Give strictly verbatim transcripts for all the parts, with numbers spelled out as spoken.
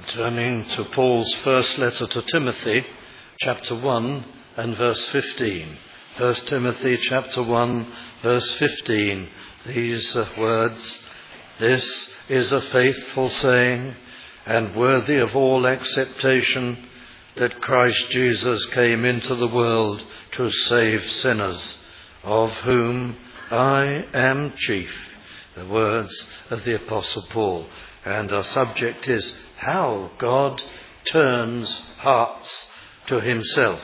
Turning to Paul's first letter to Timothy, chapter one and verse fifteen. First Timothy chapter one, verse fifteen. These are words, "This is a faithful saying and worthy of all acceptation, that Christ Jesus came into the world to save sinners, of whom I am chief." The words of the Apostle Paul. And our subject is how God turns hearts to himself.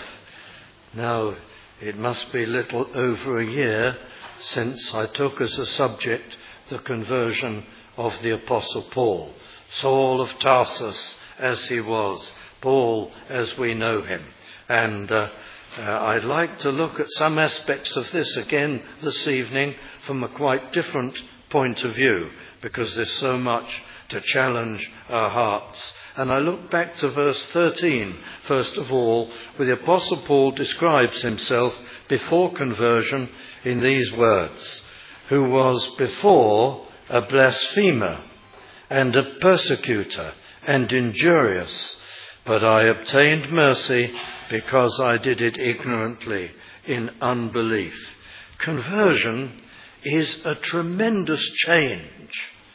Now, it must be little over a year since I took as a subject the conversion of the Apostle Paul. Saul of Tarsus as he was, Paul as we know him. And uh, uh, I'd like to look at some aspects of this again this evening from a quite different point of view, because there's so much to challenge our hearts. And I look back to verse thirteen, first of all, where the Apostle Paul describes himself before conversion in these words: "Who was before a blasphemer and a persecutor and injurious, but I obtained mercy because I did it ignorantly in unbelief." Conversion is a tremendous change.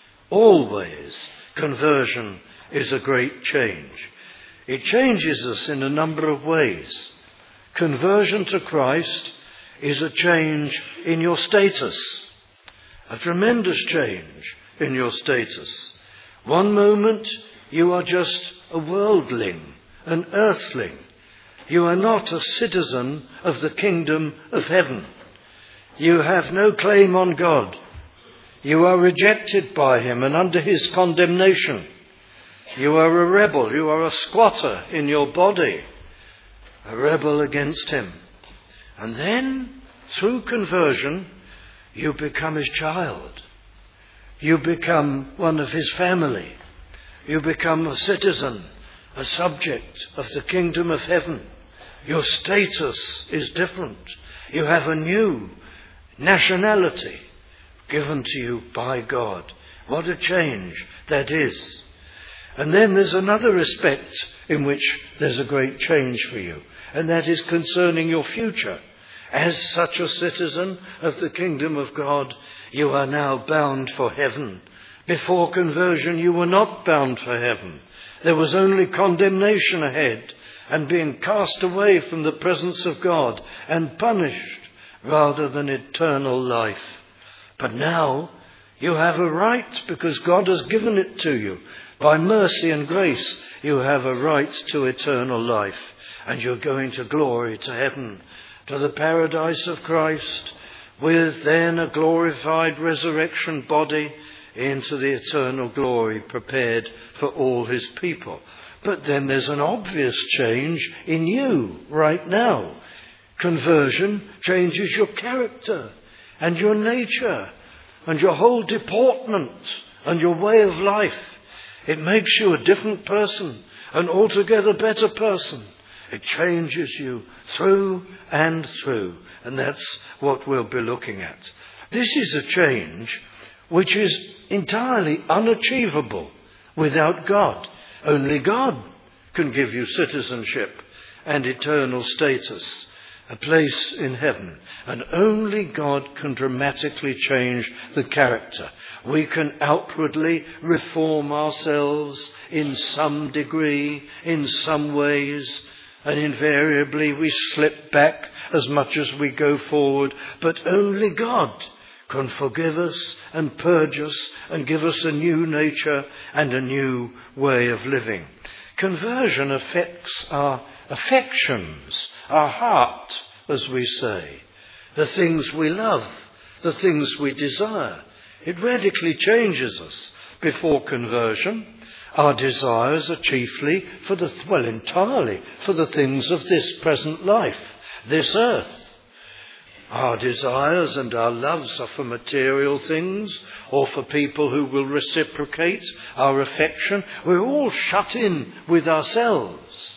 Always, conversion is a great change. It changes us in a number of ways. Conversion to Christ is a change in your status, a tremendous change in your status. One moment you are just a worldling, an earthling. You are not a citizen of the kingdom of heaven. You have no claim on God. You are rejected by him and under his condemnation. You are a rebel. You are a squatter in your body, a rebel against him. And then, through conversion, you become his child. You become one of his family. You become a citizen, a subject of the kingdom of heaven. Your status is different. You have a new nationality given to you by God. What a change that is. And then there's another respect in which there's a great change for you, and that is concerning your future. As such a citizen of the kingdom of God, you are now bound for heaven. Before conversion, you were not bound for heaven. There was only condemnation ahead and being cast away from the presence of God and punished rather than eternal life. But now you have a right, because God has given it to you. By mercy and grace, you have a right to eternal life. And you're going to glory, to heaven, to the paradise of Christ, with then a glorified resurrection body into the eternal glory prepared for all his people. But then there's an obvious change in you right now. Conversion changes your character and your nature and your whole deportment and your way of life. It makes you a different person, an altogether better person. It changes you through and through, and that's what we'll be looking at. This is a change which is entirely unachievable without God. Only God can give you citizenship and eternal status, a place in heaven. And only God can dramatically change the character. We can outwardly reform ourselves in some degree, in some ways, and invariably we slip back as much as we go forward. But only God can forgive us and purge us and give us a new nature and a new way of living. Conversion affects our affections, our heart, as we say, the things we love, the things we desire. It radically changes us. Before conversion, our desires are chiefly for the, well, entirely for the things of this present life, this earth. Our desires and our loves are for material things or for people who will reciprocate our affection. We're all shut in with ourselves.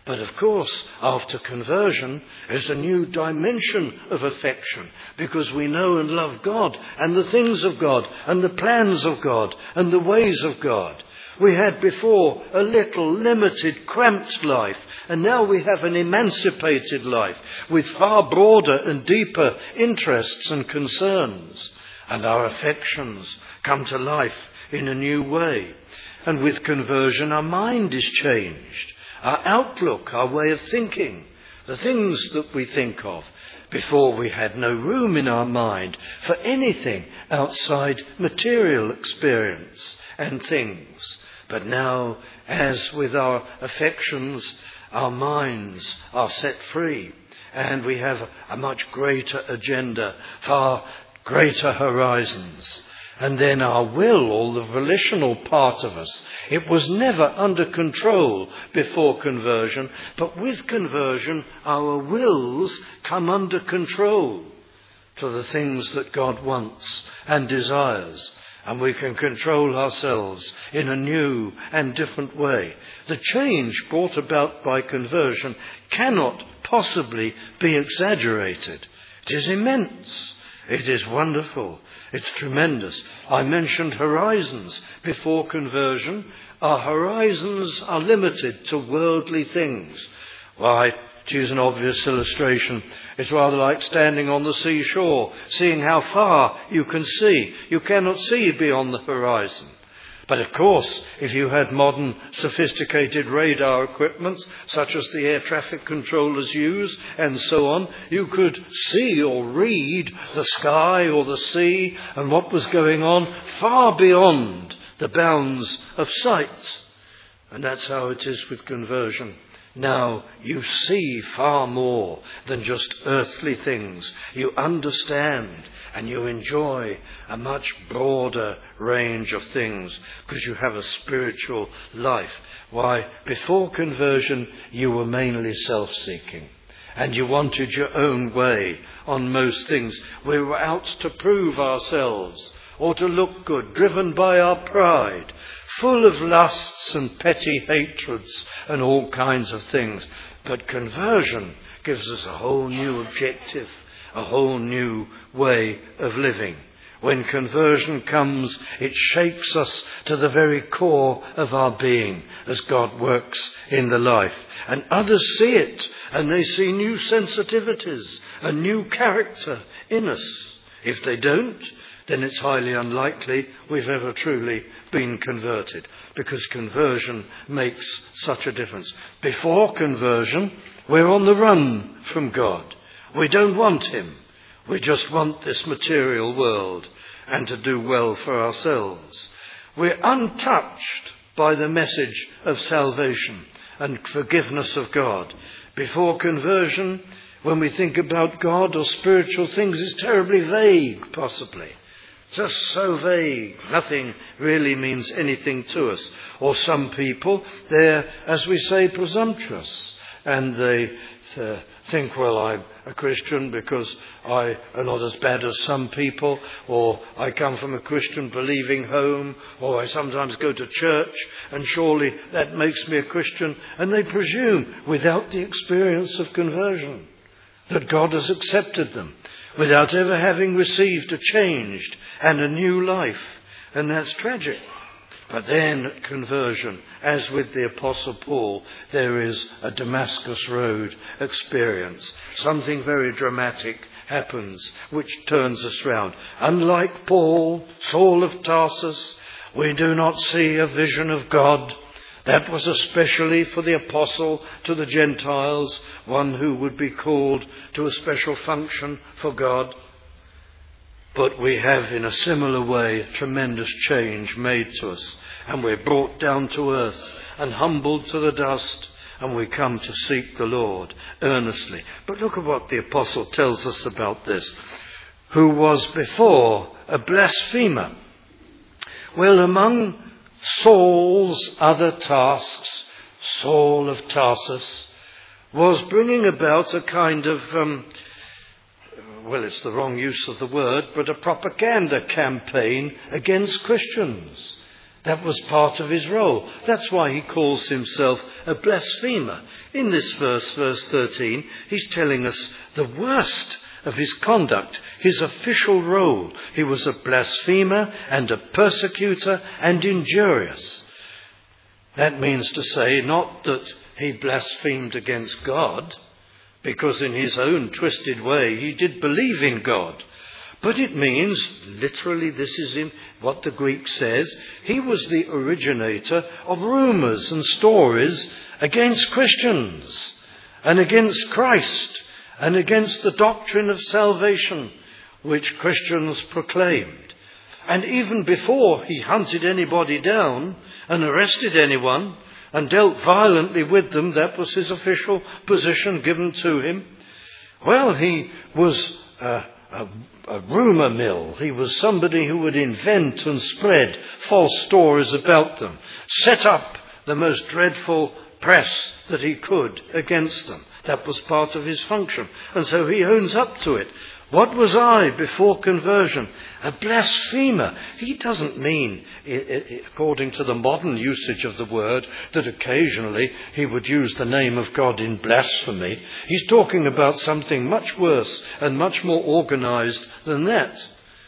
But of course, after conversion, there's a new dimension of affection, because we know and love God and the things of God and the plans of God and the ways of God. We had before a little limited, cramped life, and now we have an emancipated life with far broader and deeper interests and concerns. And our affections come to life in a new way. And with conversion, our mind is changed. Our outlook, our way of thinking, the things that we think of. Before, we had no room in our mind for anything outside material experience and things. But now, as with our affections, our minds are set free, and we have a much greater agenda, far greater horizons. And then our will, or the volitional part of us, it was never under control before conversion, but with conversion our wills come under control to the things that God wants and desires, and we can control ourselves in a new and different way. The change brought about by conversion cannot possibly be exaggerated. It is immense. It is wonderful. It's tremendous. I mentioned horizons before conversion. Our horizons are limited to worldly things. Why, to use an obvious illustration, it's rather like standing on the seashore, seeing how far you can see. You cannot see beyond the horizon. But of course, if you had modern sophisticated radar equipment, such as the air traffic controllers use, and so on, you could see or read the sky or the sea and what was going on far beyond the bounds of sight. And that's how it is with conversion. Now you see far more than just earthly things. You understand and you enjoy a much broader range of things because you have a spiritual life. Why, before conversion you were mainly self-seeking and you wanted your own way on most things. We were out to prove ourselves or to look good, driven by our pride, full of lusts and petty hatreds and all kinds of things. But conversion gives us a whole new objective, a whole new way of living. When conversion comes, it shakes us to the very core of our being as God works in the life. And others see it, and they see new sensitivities, a new character in us. If they don't, then it's highly unlikely we've ever truly been converted, because conversion makes such a difference. Before conversion, we're on the run from God. We don't want him. We just want this material world and to do well for ourselves. We're untouched by the message of salvation and forgiveness of God. Before conversion, when we think about God or spiritual things, it's terribly vague, possibly. Just so vague. Nothing really means anything to us. Or some people, they're, as we say, presumptuous. And they uh, think, well, I'm a Christian because I am not as bad as some people. Or I come from a Christian believing home. Or I sometimes go to church and surely that makes me a Christian. And they presume, without the experience of conversion, that God has accepted them, without ever having received a changed and a new life. And that's tragic. But then at conversion, as with the Apostle Paul, there is a Damascus Road experience. Something very dramatic happens which turns us round. Unlike Paul, Saul of Tarsus, we do not see a vision of God. That was especially for the apostle to the Gentiles, one who would be called to a special function for God. But we have in a similar way tremendous change made to us, and we're brought down to earth and humbled to the dust, and we come to seek the Lord earnestly. But look at what the apostle tells us about this. Who was before a blasphemer. Well, among Saul's other tasks, Saul of Tarsus was bringing about a kind of, um, well, it's the wrong use of the word, but a propaganda campaign against Christians. That was part of his role. That's why he calls himself a blasphemer. In this verse, verse thirteen, he's telling us the worst of his conduct, his official role. He was a blasphemer and a persecutor and injurious. That means to say not that he blasphemed against God, because in his own twisted way he did believe in God. But it means, literally, this is in what the Greek says, he was the originator of rumours and stories against Christians and against Christ and against the doctrine of salvation which Christians proclaimed. And even before he hunted anybody down and arrested anyone and dealt violently with them, that was his official position given to him. Well, he was uh, a, a rumour mill. He was somebody who would invent and spread false stories about them, set up the most dreadful press that he could against them. That was part of his function. And so he owns up to it. What was I before conversion? A blasphemer. He doesn't mean, according to the modern usage of the word, that occasionally he would use the name of God in blasphemy. He's talking about something much worse and much more organized than that.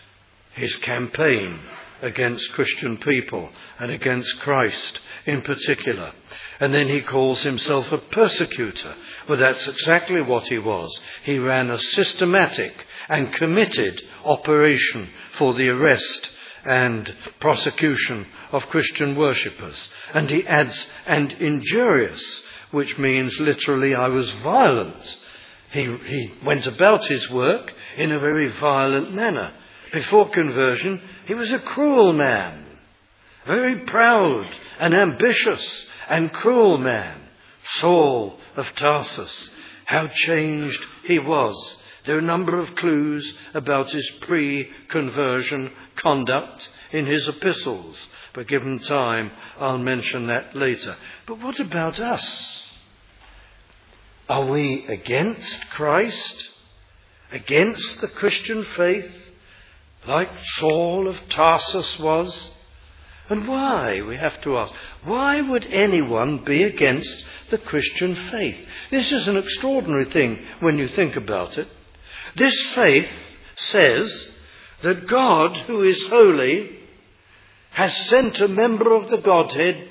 His campaign against Christian people and against Christ in particular. And then he calls himself a persecutor. Well, that's exactly what he was. He ran a systematic and committed operation for the arrest and prosecution of Christian worshippers. And he adds, and injurious, which means literally I was violent. He, he went about his work in a very violent manner. Before conversion, he was a cruel man, very proud and ambitious and cruel man. Saul of Tarsus, how changed he was. There are a number of clues about his pre-conversion conduct in his epistles, but given time, I'll mention that later. But what about us? Are we against Christ? Against the Christian faith? Like Saul of Tarsus was? And why, we have to ask, why would anyone be against the Christian faith? This is an extraordinary thing when you think about it. This faith says that God, who is holy, has sent a member of the Godhead,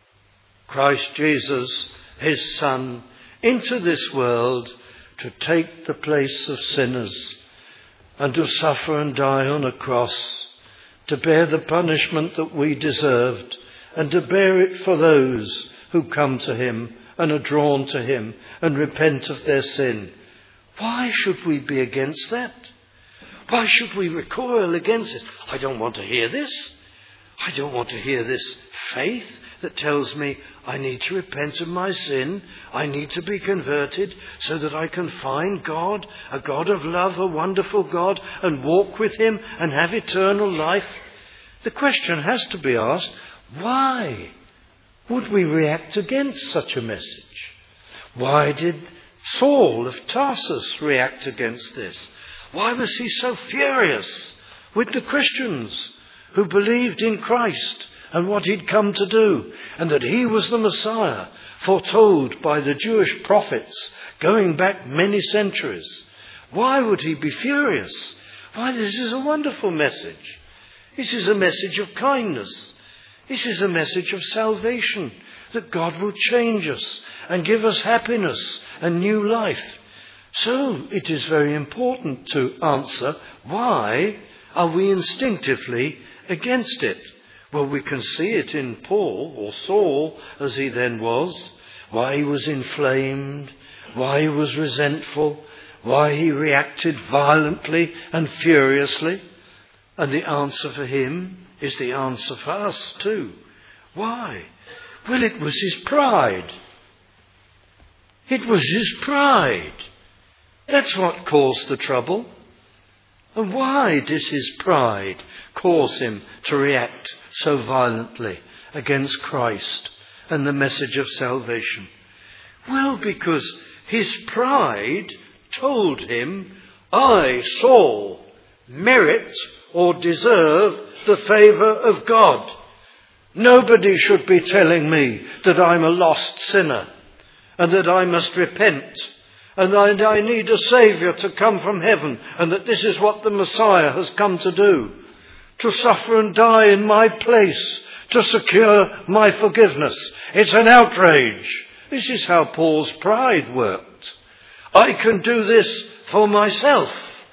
Christ Jesus, his Son, into this world to take the place of sinners and to suffer and die on a cross, to bear the punishment that we deserved, and to bear it for those who come to him and are drawn to him and repent of their sin. Why should we be against that? Why should we recoil against it? I don't want to hear this. I don't want to hear this faith that tells me I need to repent of my sin. I need to be converted so that I can find God, a God of love, a wonderful God, and walk with him and have eternal life. The question has to be asked, why would we react against such a message? Why did Saul of Tarsus react against this? Why was he so furious with the Christians who believed in Christ and what he'd come to do, and that he was the Messiah, foretold by the Jewish prophets going back many centuries? Why would he be furious? Why, this is a wonderful message. This is a message of kindness. This is a message of salvation, that God will change us and give us happiness and new life. So it is very important to answer, why are we instinctively against it? Well, we can see it in Paul, or Saul, as he then was, why he was inflamed, why he was resentful, why he reacted violently and furiously. And the answer for him is the answer for us too. Why? Well, it was his pride. It was his pride. That's what caused the trouble. And why does his pride cause him to react so violently against Christ and the message of salvation? Well, because his pride told him, I, Saul, merit or deserve the favour of God. Nobody should be telling me that I'm a lost sinner and that I must repent and that I need a Saviour to come from heaven and that this is what the Messiah has come to do, to suffer and die in my place, to secure my forgiveness. It's an outrage. This is how Paul's pride worked. I can do this for myself.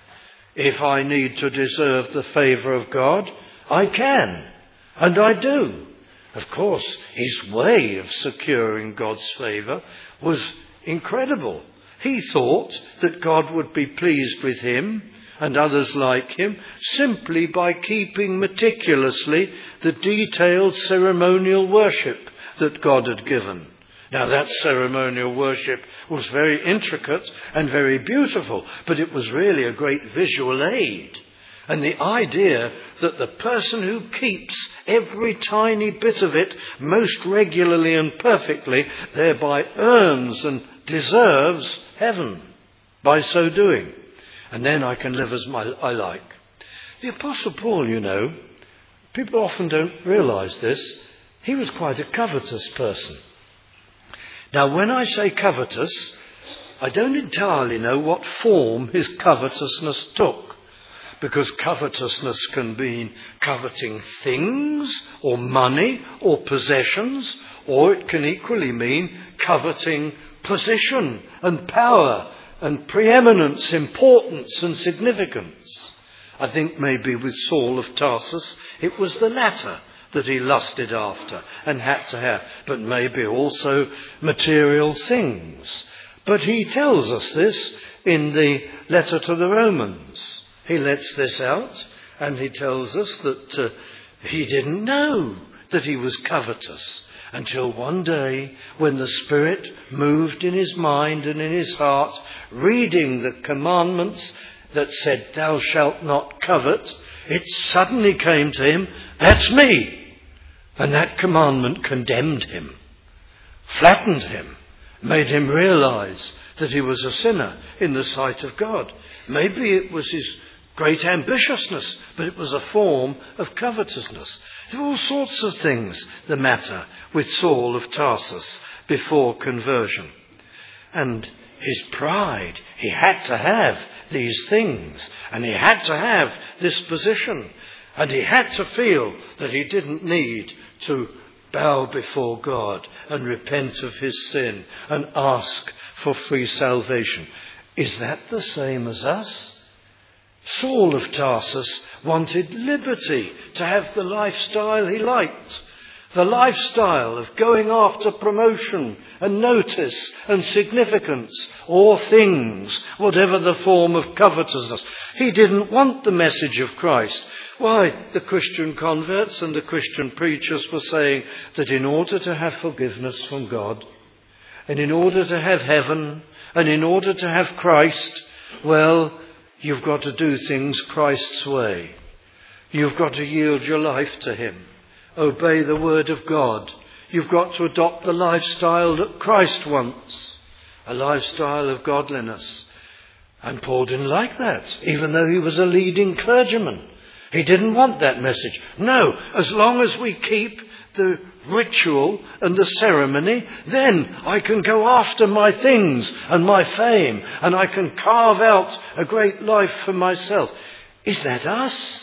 If I need to deserve the favour of God, I can, and I do. Of course, his way of securing God's favour was incredible. He thought that God would be pleased with him and others like him simply by keeping meticulously the detailed ceremonial worship that God had given. Now, that ceremonial worship was very intricate and very beautiful, but it was really a great visual aid. And the idea that the person who keeps every tiny bit of it most regularly and perfectly thereby earns and deserves heaven by so doing. And then I can live as my, I like. The Apostle Paul, you know, people often don't realise this, he was quite a covetous person. Now, when I say covetous, I don't entirely know what form his covetousness took. Because covetousness can mean coveting things or money or possessions, or it can equally mean coveting position and power and preeminence, importance and significance. I think maybe with Saul of Tarsus it was the latter that he lusted after and had to have, but maybe also material things. But he tells us this in the letter to the Romans. He lets this out and he tells us that uh, he didn't know that he was covetous until one day when the Spirit moved in his mind and in his heart, reading the commandments that said, "Thou shalt not covet," it suddenly came to him, that's me. And that commandment condemned him, flattened him, made him realise that he was a sinner in the sight of God. Maybe it was his great ambitiousness, but it was a form of covetousness. There were all sorts of things the matter with Saul of Tarsus before conversion. And his pride, he had to have these things, and he had to have this position, and he had to feel that he didn't need to bow before God and repent of his sin and ask for free salvation. Is that the same as us? Saul of Tarsus wanted liberty to have the lifestyle he liked. The lifestyle of going after promotion and notice and significance or things, whatever the form of covetousness. He didn't want the message of Christ. Why, the Christian converts and the Christian preachers were saying that in order to have forgiveness from God, and in order to have heaven, and in order to have Christ, well, you've got to do things Christ's way. You've got to yield your life to him. Obey the word of God. You've got to adopt the lifestyle that Christ wants. A lifestyle of godliness. And Paul didn't like that, even though he was a leading clergyman. He didn't want that message. No, as long as we keep the ritual and the ceremony, then I can go after my things and my fame, and I can carve out a great life for myself. Is that us?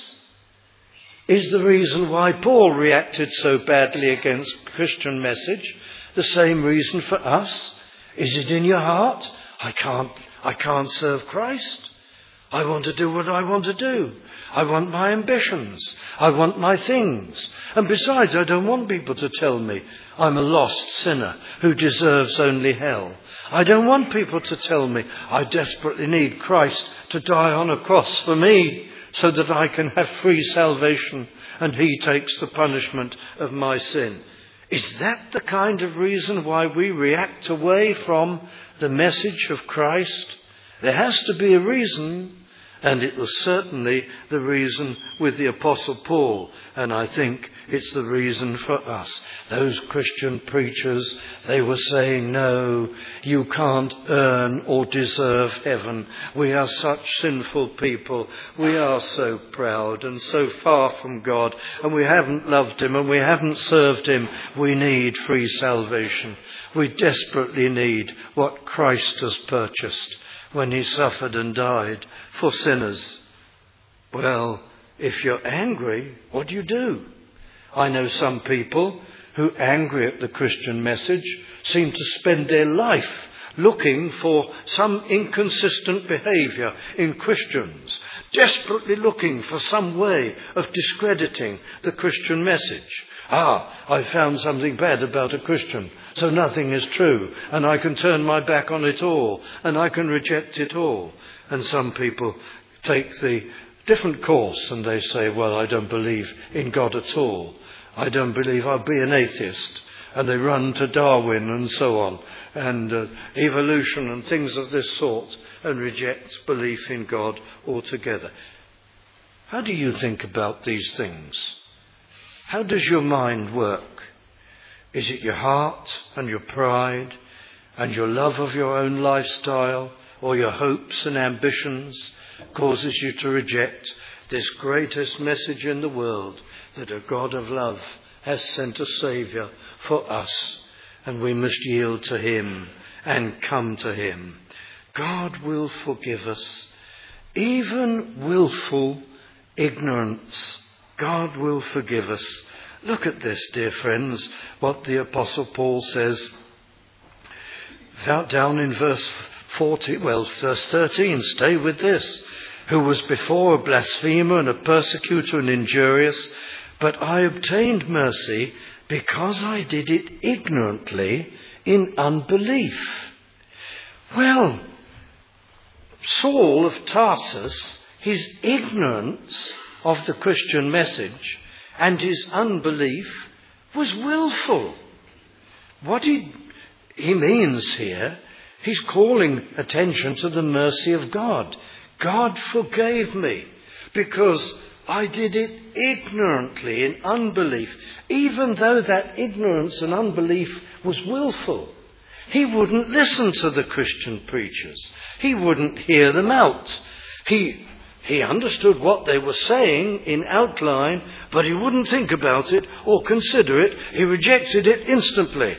Is the reason why Paul reacted so badly against the Christian message the same reason for us? Is it in your heart? I can't, I can't serve Christ. I want to do what I want to do. I want my ambitions. I want my things. And besides, I don't want people to tell me I'm a lost sinner who deserves only hell. I don't want people to tell me I desperately need Christ to die on a cross for me so that I can have free salvation and he takes the punishment of my sin. Is that the kind of reason why we react away from the message of Christ? There has to be a reason. And it was certainly the reason with the Apostle Paul, and I think it's the reason for us. Those Christian preachers, they were saying, no, you can't earn or deserve heaven. We are such sinful people. We are so proud and so far from God, and we haven't loved him and we haven't served him. We need free salvation. We desperately need what Christ has purchased when he suffered and died for sinners. Well, if you're angry, what do you do? I know some people who, angry at the Christian message, seem to spend their life looking for some inconsistent behaviour in Christians, desperately looking for some way of discrediting the Christian message. Ah, I found something bad about a Christian, so nothing is true, and I can turn my back on it all, and I can reject it all. And some people take the different course, and they say, well, I don't believe in God at all. I don't believe I'll be an atheist. And they run to Darwin and so on, and uh, evolution and things of this sort, and reject belief in God altogether. How do you think about these things? How does your mind work? Is it your heart and your pride and your love of your own lifestyle, or your hopes and ambitions causes you to reject this greatest message in the world, that a God of love has sent a Saviour for us, and we must yield to him and come to him? God will forgive us, even willful ignorance. God will forgive us. Look at this, dear friends, what the Apostle Paul says down in verse forty, well, verse thirteen. Stay with this. Who was before a blasphemer and a persecutor and injurious, but I obtained mercy because I did it ignorantly in unbelief. Well, Saul of Tarsus, his ignorance of the Christian message and his unbelief was willful. What he, he means here, he's calling attention to the mercy of God. God forgave me because I did it ignorantly in unbelief, even though that ignorance and unbelief was willful. He wouldn't listen to the Christian preachers. He wouldn't hear them out. He He understood what they were saying in outline, but he wouldn't think about it or consider it. He rejected it instantly.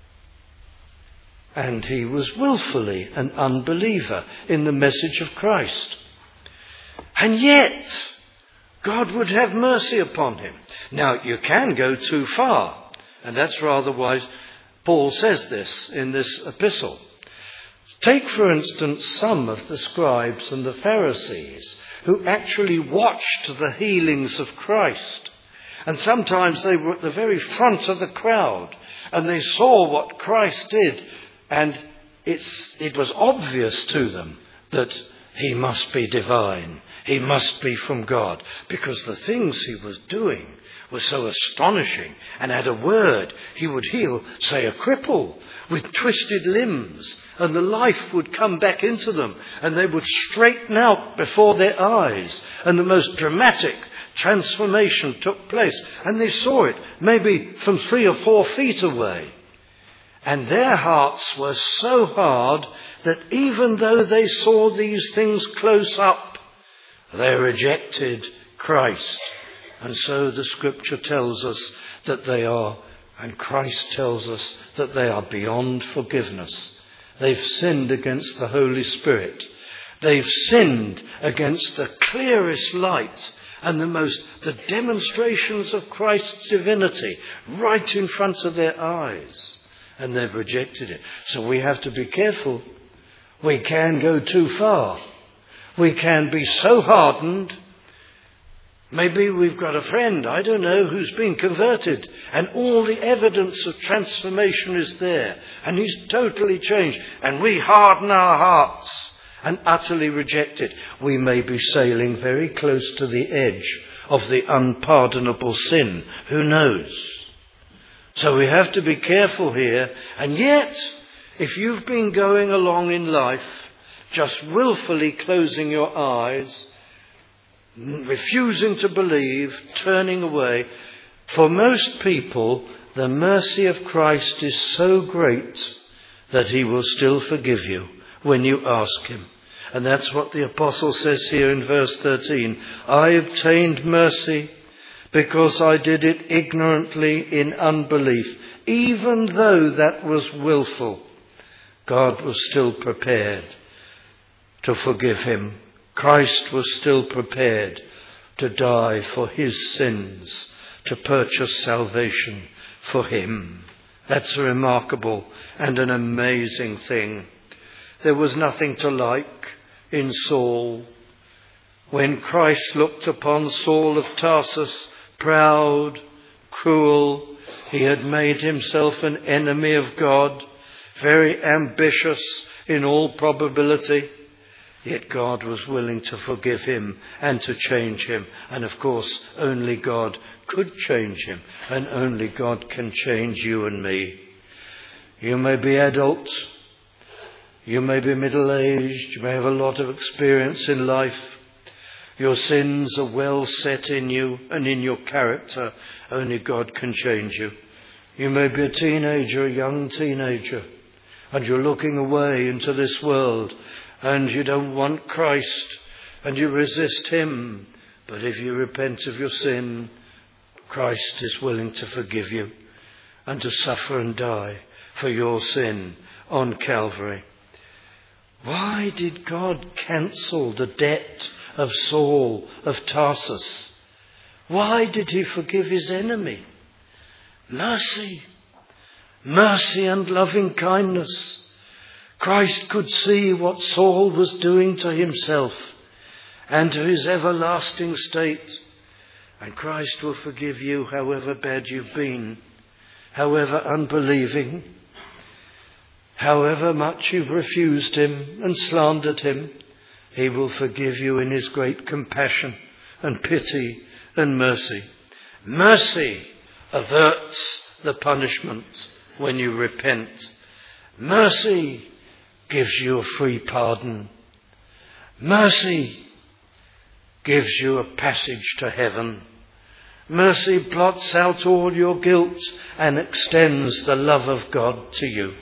And he was willfully an unbeliever in the message of Christ. And yet, God would have mercy upon him. Now, you can go too far, and that's rather why Paul says this in this epistle. Take, for instance, some of the scribes and the Pharisees who actually watched the healings of Christ. And sometimes they were at the very front of the crowd, and they saw what Christ did, and it's, it was obvious to them that he must be divine. He must be from God, because the things he was doing were so astonishing. And at a word, he would heal, say, a cripple with twisted limbs, and the life would come back into them, and they would straighten out before their eyes, and the most dramatic transformation took place. And they saw it maybe from three or four feet away. And their hearts were so hard that even though they saw these things close up, they rejected Christ. And so the scripture tells us that they are, and Christ tells us that they are beyond forgiveness. They've sinned against the Holy Spirit. They've sinned against the clearest light and the most, the demonstrations of Christ's divinity right in front of their eyes. And they've rejected it. So we have to be careful. We can go too far. We can be so hardened. Maybe we've got a friend, I don't know, who's been converted, and all the evidence of transformation is there, and he's totally changed, and we harden our hearts and utterly reject it. We may be sailing very close to the edge of the unpardonable sin. Who knows? So we have to be careful here. And yet, if you've been going along in life just willfully closing your eyes refusing to believe, turning away. For most people, the mercy of Christ is so great that he will still forgive you when you ask him. And that's what the apostle says here in verse thirteen. I obtained mercy because I did it ignorantly in unbelief. Even though that was willful, God was still prepared to forgive him. Christ was still prepared to die for his sins, to purchase salvation for him. That's a remarkable and an amazing thing. There was nothing to like in Saul. When Christ looked upon Saul of Tarsus, proud, cruel, he had made himself an enemy of God, very ambitious in all probability. Yet God was willing to forgive him and to change him. And of course, only God could change him. And only God can change you and me. You may be adult. You may be middle-aged. You may have a lot of experience in life. Your sins are well set in you and in your character. Only God can change you. You may be a teenager, a young teenager. And you're looking away into this world. And you don't want Christ, and you resist him. But if you repent of your sin, Christ is willing to forgive you and to suffer and die for your sin on Calvary. Why did God cancel the debt of Saul of Tarsus? Why did he forgive his enemy? Mercy. Mercy and loving kindness. Christ could see what Saul was doing to himself and to his everlasting state. And Christ will forgive you however bad you've been, however unbelieving, however much you've refused him and slandered him. He will forgive you in his great compassion and pity and mercy. Mercy averts the punishment when you repent. Mercy gives you a free pardon. Mercy gives you a passage to heaven. Mercy blots out all your guilt and extends the love of God to you.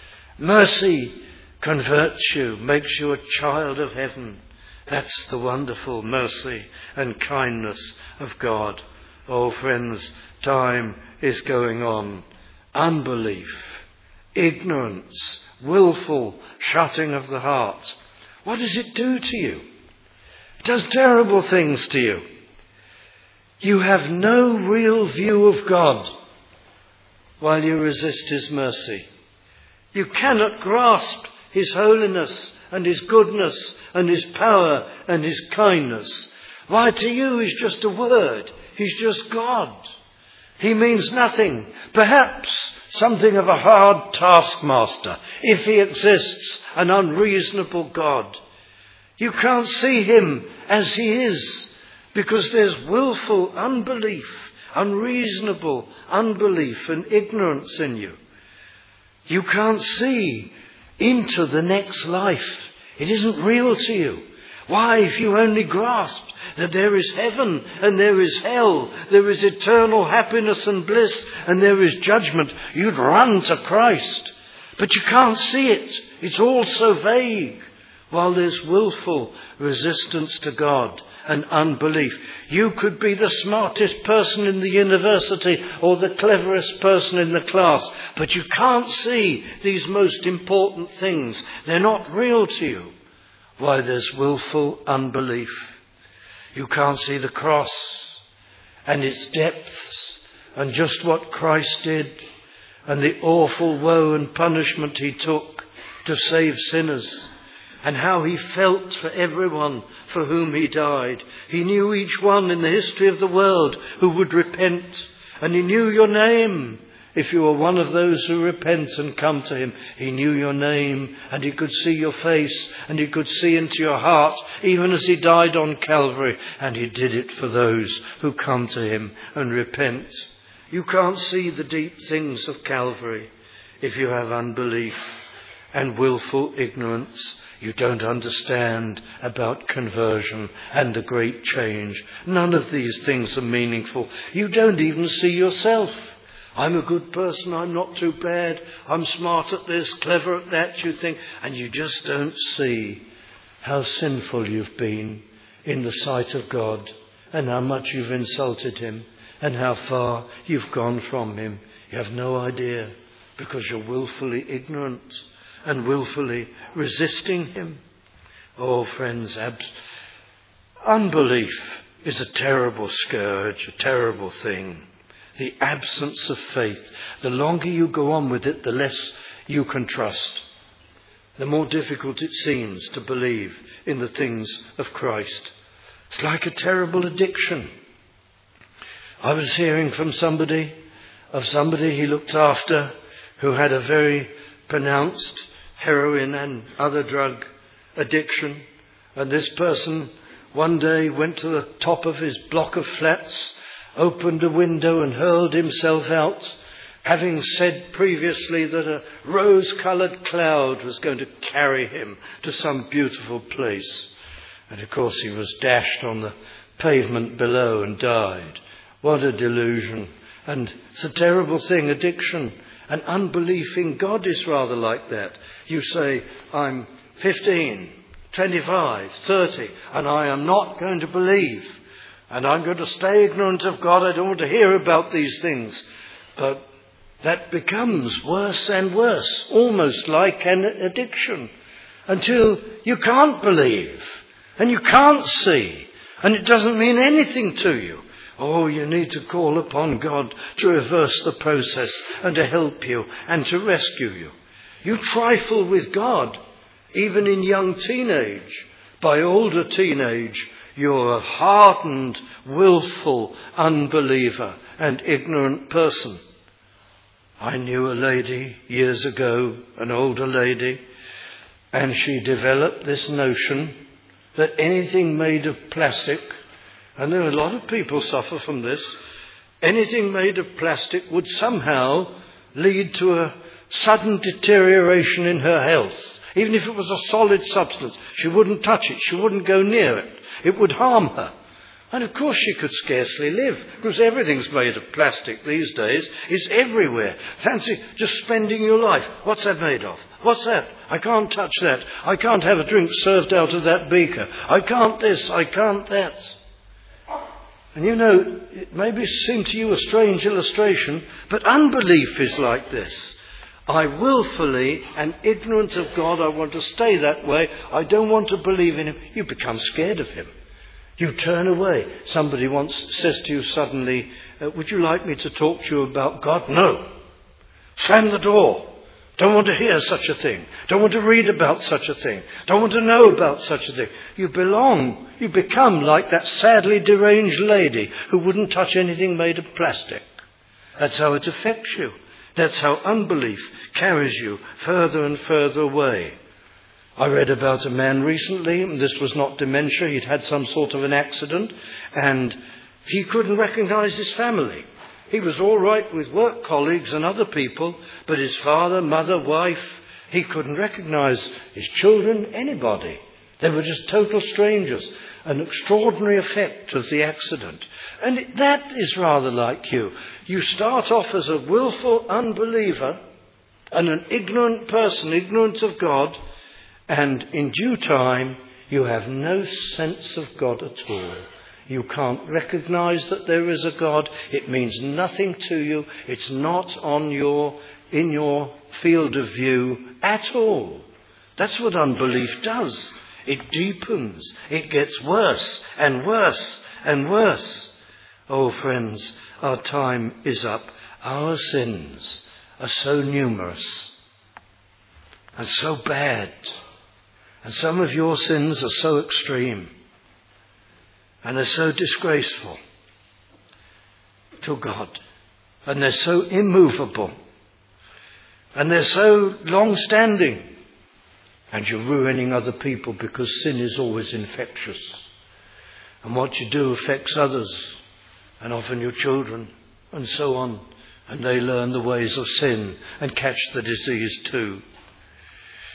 Mercy converts you, makes you a child of heaven. That's the wonderful mercy and kindness of God. Oh, friends, time is going on. Unbelief, ignorance, willful shutting of the heart. What does it do to you? It does terrible things to you. You have no real view of God while you resist his mercy. You cannot grasp his holiness and his goodness and his power and his kindness. Why, to you he's just a word. He's just God. He means nothing. Perhaps something of a hard taskmaster, if he exists, an unreasonable God. You can't see him as he is because there's willful unbelief, unreasonable unbelief and ignorance in you. You can't see into the next life. It isn't real to you. Why, if you only grasped that there is heaven and there is hell, there is eternal happiness and bliss and there is judgment, you'd run to Christ. But you can't see it. It's all so vague. While there's willful resistance to God and unbelief. You could be the smartest person in the university or the cleverest person in the class, but you can't see these most important things. They're not real to you. Why, there's willful unbelief. You can't see the cross and its depths and just what Christ did and the awful woe and punishment he took to save sinners and how he felt for everyone for whom he died. He knew each one in the history of the world who would repent, and he knew your name. If you were one of those who repent and come to him, he knew your name and he could see your face and he could see into your heart, even as he died on Calvary, and he did it for those who come to him and repent. You can't see the deep things of Calvary if you have unbelief. and willful ignorance. You don't understand about conversion and the great change. None of these things are meaningful. You don't even see yourself. I'm a good person, I'm not too bad, I'm smart at this, clever at that, you think, and you just don't see how sinful you've been in the sight of God, and how much you've insulted him, and how far you've gone from him. You have no idea, because you're willfully ignorant and willfully resisting him. Oh, friends, abs- unbelief is a terrible scourge, a terrible thing. The absence of faith. The longer you go on with it, the less you can trust. The more difficult it seems to believe in the things of Christ. It's like a terrible addiction. I was hearing from somebody, of somebody he looked after, who had a very pronounced heroin and other drug addiction. And this person one day went to the top of his block of flats, opened a window and hurled himself out, having said previously that a rose-coloured cloud was going to carry him to some beautiful place. And of course he was dashed on the pavement below and died. What a delusion. And it's a terrible thing, addiction. And unbelief in God is rather like that. You say, I'm fifteen, twenty-five, thirty, and I am not going to believe. And I'm going to stay ignorant of God. I don't want to hear about these things. But that becomes worse and worse, almost like an addiction, until you can't believe and you can't see, and it doesn't mean anything to you. Oh, you need to call upon God to reverse the process and to help you and to rescue you. You trifle with God, even in young teenage. By older teenage, you're a hardened, willful unbeliever and ignorant person. I knew a lady years ago, an older lady, and she developed this notion that anything made of plastic, and there are a lot of people suffer from this, anything made of plastic would somehow lead to a sudden deterioration in her health. Even if it was a solid substance, she wouldn't touch it, she wouldn't go near it. It would harm her. And of course she could scarcely live, because everything's made of plastic these days. It's everywhere. Fancy just spending your life. What's that made of? What's that? I can't touch that. I can't have a drink served out of that beaker. I can't this, I can't that. And you know, it may seem to you a strange illustration, but unbelief is like this. I willfully am ignorant of God. I want to stay that way. I don't want to believe in him. You become scared of him. You turn away. Somebody once says to you suddenly, uh, would you like me to talk to you about God? No. Slam the door. Don't want to hear such a thing. Don't want to read about such a thing. Don't want to know about such a thing. You belong. You become like that sadly deranged lady who wouldn't touch anything made of plastic. That's how it affects you. That's how unbelief carries you further and further away. I read about a man recently, and this was not dementia, he'd had some sort of an accident, and he couldn't recognize his family. He was all right with work colleagues and other people, but his father, mother, wife, he couldn't recognize his children, anybody. They were just total strangers. An extraordinary effect of the accident. And that is rather like you. You start off as a willful unbeliever and an ignorant person, ignorant of God, and in due time you have no sense of God at all. You can't recognize that there is a God. It means nothing to you. It's not on your, in your field of view at all. That's what unbelief does. It deepens. It gets worse and worse and worse. Oh, friends, our time is up. Our sins are so numerous and so bad. And some of your sins are so extreme. And they're so disgraceful to God. And they're so immovable. And they're so long-standing. And you're ruining other people because sin is always infectious. And what you do affects others, and often your children, and so on. And they learn the ways of sin and catch the disease too.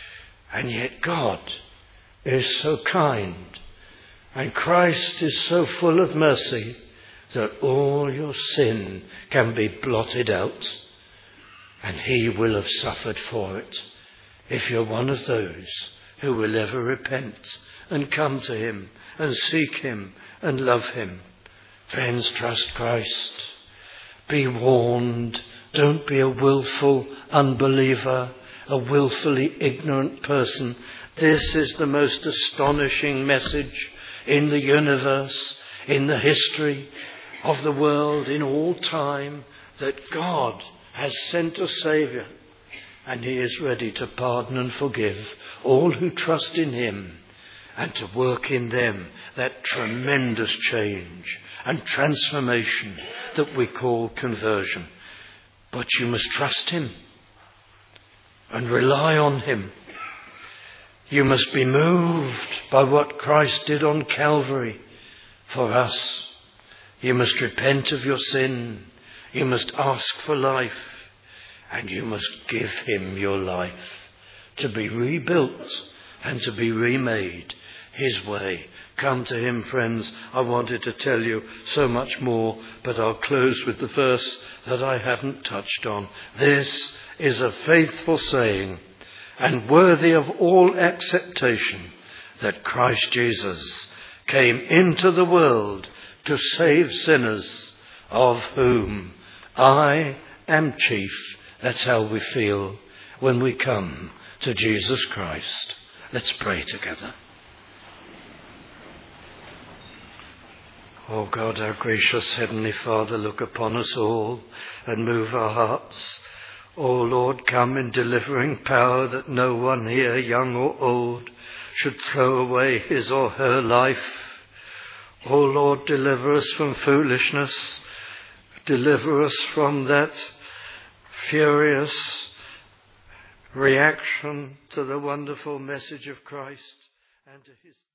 And yet God is so kind, and Christ is so full of mercy that all your sin can be blotted out, and he will have suffered for it if you're one of those who will ever repent and come to him and seek him and love him. Friends, trust Christ. Be warned. Don't be a willful unbeliever, a willfully ignorant person. This is the most astonishing message in the universe, in the history of the world, in all time, that God has sent a Saviour, and he is ready to pardon and forgive all who trust in him, and to work in them that tremendous change and transformation that we call conversion. But you must trust him and rely on him. You must be moved by what Christ did on Calvary for us. You must repent of your sin. You must ask for life. And you must give him your life to be rebuilt and to be remade his way. Come to him, friends. I wanted to tell you so much more, but I'll close with the verse that I haven't touched on. This is a faithful saying and worthy of all acceptation, that Christ Jesus came into the world to save sinners, of whom I am chief. That's how we feel when we come to Jesus Christ. Let's pray together. Oh God, our gracious Heavenly Father, look upon us all and move our hearts. Oh Lord, come in delivering power, that no one here, young or old, should throw away his or her life. Oh Lord, deliver us from foolishness. Deliver us from that furious reaction to the wonderful message of Christ and to his